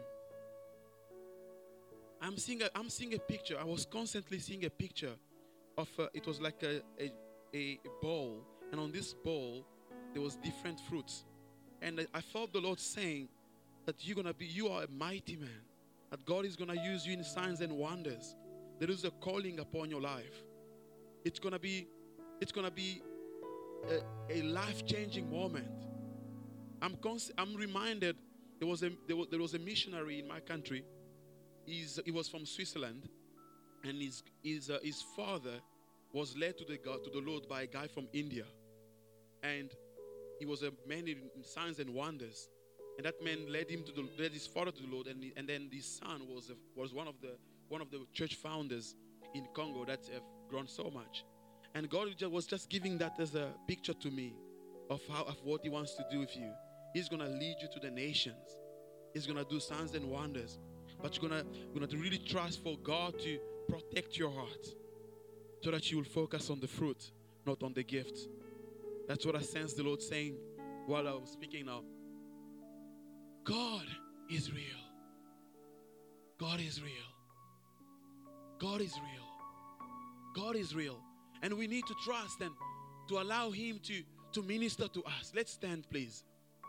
Speaker 2: I'm seeing a, I'm seeing a picture. I was constantly seeing a picture of, a, it was like a, a, a bowl. And on this bowl, there was different fruits. And I, I felt the Lord saying that you're going to be, you are a mighty man. That God is going to use you in signs and wonders. There is a calling upon your life. It's going to be, it's going to be a, a life-changing moment. I'm const- I'm reminded there was a there was, there was a missionary in my country. He's, he was from Switzerland, and his his uh, his father was led to the God, to the Lord by a guy from India, and he was a man in signs and wonders. And that man led him to the led his father to the Lord, and and then his son was a, was one of the one of the church founders in Congo that have grown so much. And God was just giving that as a picture to me of how of what He wants to do with you. He's gonna lead you to the nations. He's gonna do signs and wonders, but you're gonna you're gonna really trust for God to protect your heart, so that you will focus on the fruit, not on the gift. That's what I sense the Lord saying while I was speaking now. God is real. God is real. God is real. God is real. And we need to trust and to allow Him to, to minister to us. Let's stand, please.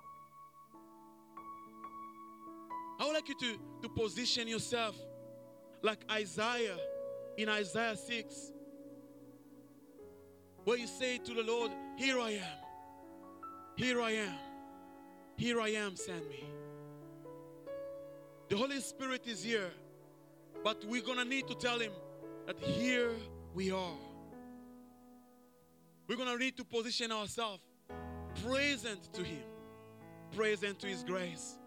Speaker 2: I would like you to, to position yourself like Isaiah in Isaiah six, where you say to the Lord, here I am. Here I am. Here I am, send me. The Holy Spirit is here, but we're going to need to tell Him that here we are. We're going to need to position ourselves present to Him, present to His grace,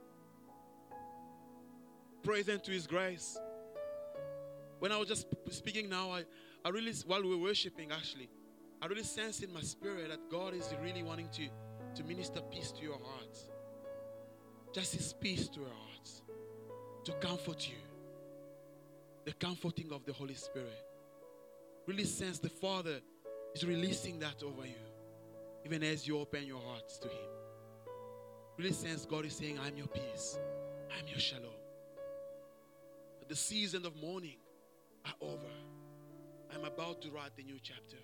Speaker 2: present to His grace. When I was just speaking now, I, I really, while we were worshiping actually, I really sensed in my spirit that God is really wanting to, to minister peace to your hearts. Just His peace to your hearts. To comfort you. The comforting of the Holy Spirit. Really sense the Father is releasing that over you. Even as you open your hearts to Him. Really sense God is saying, I'm your peace. I'm your shalom. The season of mourning are over. I'm about to write a new chapter.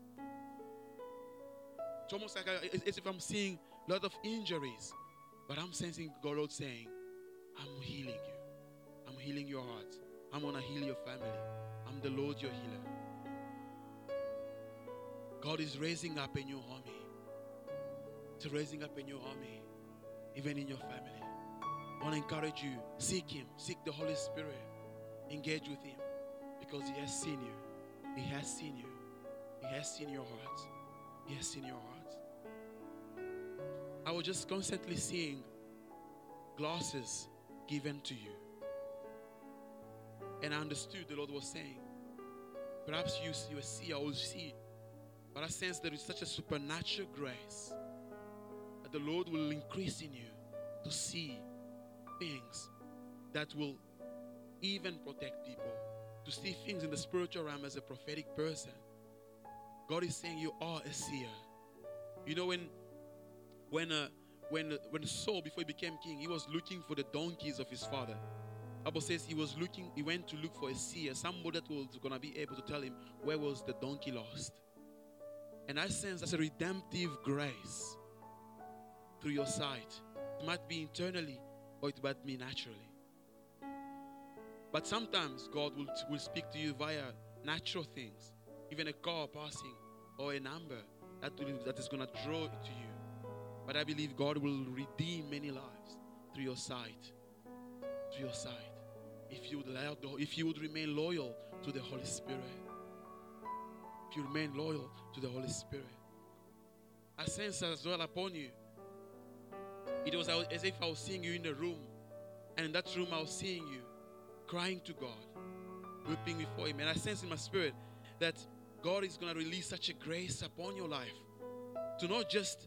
Speaker 2: It's almost like I, it's as if I'm seeing a lot of injuries. But I'm sensing God saying, I'm healing you. I'm healing your heart. I'm going to heal your family. I'm the Lord your healer. God is raising up a new army. He's raising up a new army. Even in your family. I want to encourage you. Seek Him. Seek the Holy Spirit. Engage with Him. Because He has seen you. He has seen you. He has seen your heart. He has seen your heart. I was just constantly seeing glasses given to you. And I understood the Lord was saying, perhaps you, you see, I will see. But I sense there is such a supernatural grace that the Lord will increase in you to see things that will even protect people. To see things in the spiritual realm as a prophetic person. God is saying you are a seer. You know, when when uh, when uh, when Saul, before he became king, he was looking for the donkeys of his father. The Bible says he was looking, he went to look for a seer, somebody that was going to be able to tell him where was the donkey lost. And I sense that's a redemptive grace through your sight. It might be internally or it might be naturally. But sometimes God will, will speak to you via natural things. Even a car passing or a number that, will, that is going to draw it to you. But I believe God will redeem many lives through your sight. Through your sight. If you would allow the, if you would remain loyal to the Holy Spirit. If you remain loyal to the Holy Spirit. I sense as well upon you. It was as if I was seeing you in a room. And in that room I was seeing you crying to God. Weeping before Him. And I sense in my spirit that God is going to release such a grace upon your life. To not just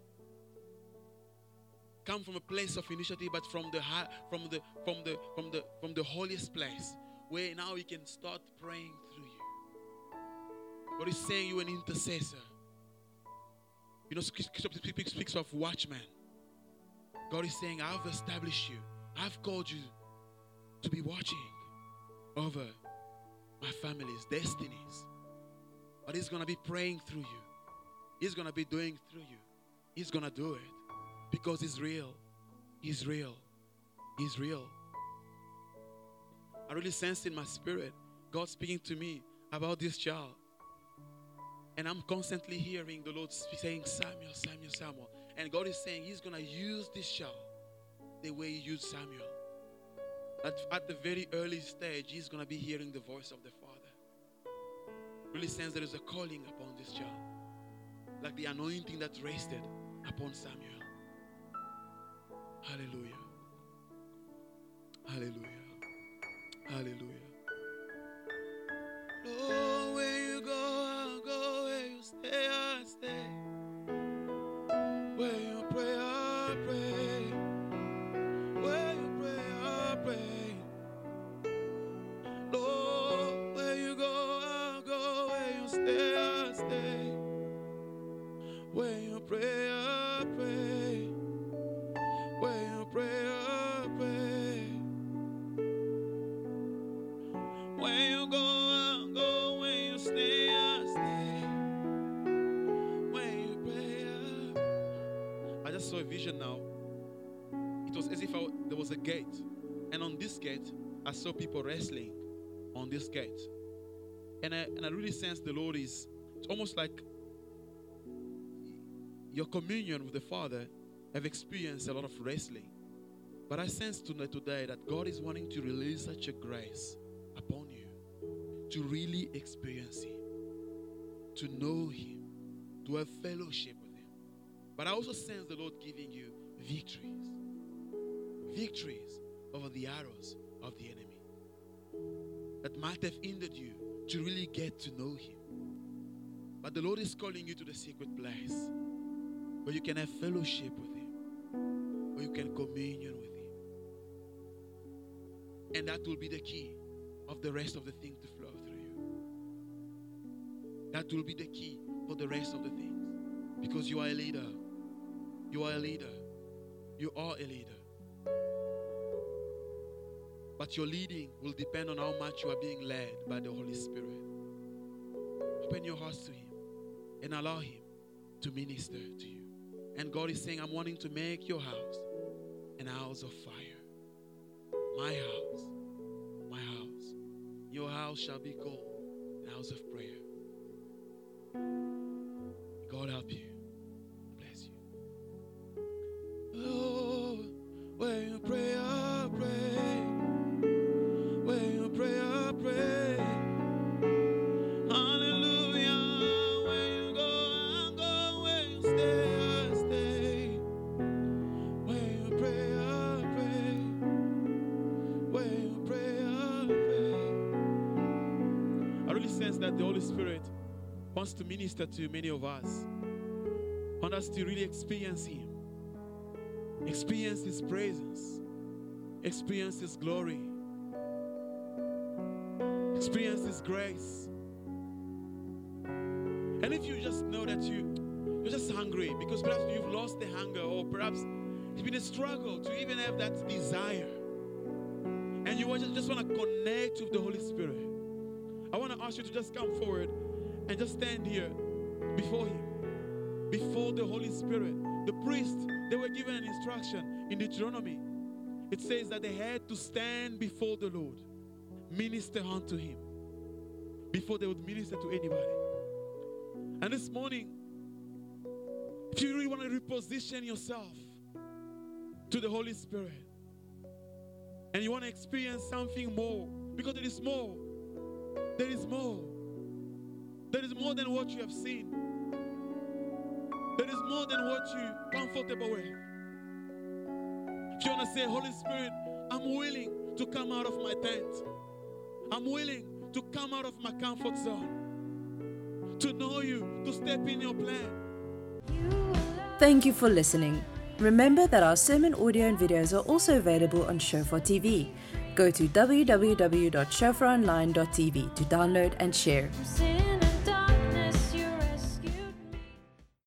Speaker 2: come from a place of initiative, but from the high, from the from the from the from the holiest place, where now He can start praying through you. God is saying you an intercessor. You know, Scripture speaks of watchmen. God is saying, I've established you. I've called you to be watching over my family's destinies. But He's going to be praying through you. He's going to be doing through you. He's going to do it. Because He's real. He's real. He's real. I really sense in my spirit God speaking to me about this child. And I'm constantly hearing the Lord saying, Samuel, Samuel, Samuel. And God is saying He's going to use this child the way He used Samuel. At, at the very early stage, he's going to be hearing the voice of the Father. Really sense there is a calling upon this child. Like the anointing that rested upon Samuel. Hallelujah. Hallelujah. Hallelujah. Lord, where you go, I'll go. Where you stay, I'll stay. Where you pray, I'll pray. Where you pray, I'll pray. Lord, where you go, I'll go. Where you stay, I'll stay. Where you pray, I'll pray. Where you pray, I'll pray. Where you go, I'll go. Where you stay, I'll stay. Where you pray, I'll... I just saw a vision now. It was as if I, there was a gate. And on this gate, I saw people wrestling on this gate. And I, and I really sense the Lord is, it's almost like your communion with the Father have experienced a lot of wrestling. But I sense tonight, today that God is wanting to release such a grace upon you to really experience Him, to know Him, to have fellowship with Him. But I also sense the Lord giving you victories. Victories over the arrows of the enemy that might have hindered you to really get to know Him. But the Lord is calling you to the secret place where you can have fellowship with Him, where you can communion with Him. And that will be the key of the rest of the things to flow through you. That will be the key for the rest of the things. Because you are a leader. You are a leader. You are a leader. But your leading will depend on how much you are being led by the Holy Spirit. Open your hearts to Him and allow Him to minister to you. And God is saying, I'm wanting to make your house an house of fire. My house, my house. Your house shall be called an house of prayer. God help you. Bless you. Oh, when you pray, I pray. When you pray, I pray. Hallelujah. When you go, I go. When you stay, I stay. When you pray, I pray. When you pray, I pray. I really sense that the Holy Spirit wants to minister to many of us. Want us to really experience Him. Experience His presence. Experience His glory. Experience His grace. And if you just know that you, you're just hungry, because perhaps you've lost the hunger, or perhaps it's been a struggle to even have that desire, and you just, just want to connect with the Holy Spirit, I want to ask you to just come forward and just stand here before Him, before the Holy Spirit. The priests, they were given an instruction in Deuteronomy. It says that they had to stand before the Lord, minister unto Him, before they would minister to anybody. And this morning, if you really want to reposition yourself to the Holy Spirit, and you want to experience something more, because there is more. There is more. There is more than what you have seen. There is more than what you're comfortable with. If you want to say, Holy Spirit, I'm willing to come out of my tent. I'm willing to come out of my comfort zone, to know you, to step in your plan.
Speaker 1: Thank you for listening. Remember that our sermon audio and videos are also available on Shofar T V. Go to w w w dot shofar online dot t v to download and share.